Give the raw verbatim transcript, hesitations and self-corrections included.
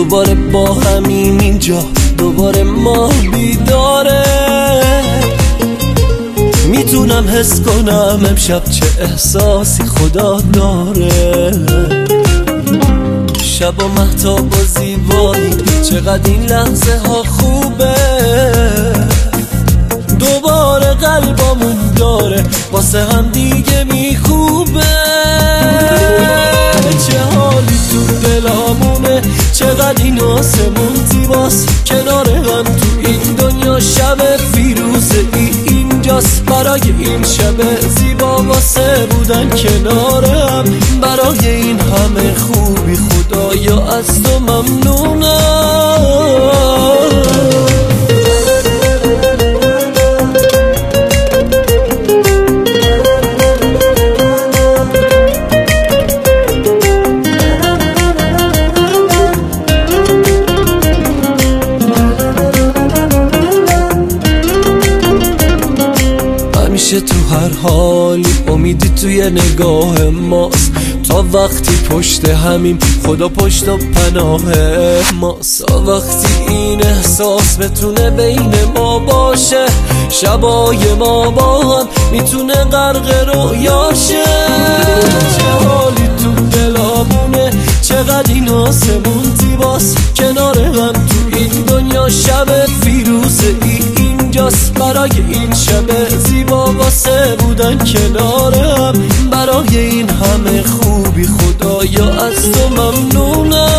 دوباره با همیم اینجا، دوباره ما بیداره. میتونم حس کنم امشب چه احساسی خدا داره. شب و مهتاب و زیبایی، چقدر این لحظه ها خوبه. دوباره قلبمون داره واسه هم دیگه میخوبه. چه حالی تو دلامونه، چقدر این آسمون زیباست. کنار هم تو این دنیا شب فیروزه ای اینجاست. برای این شب زیبا واسه بودن کنار هم، برای این همه خوبی خدایا از تو ممنونم. همیشه تو هر حالی امیدی توی نگاه ماست. تا وقتی پشت همیم خدا پشت و پناه ماست. تا وقتی این احساس بتونه بین ما باشه، شبای ما با هم میتونه غرق رویاشه. چه حالی تو دلامونه، چقدر این آسمون زیباست. کنار هم تو این دنیا شب فیروزه ای اینجاست. برای این شب زیبا واسه بودن کنار هم، برای این همه خوبی خدایا از تو ممنونم.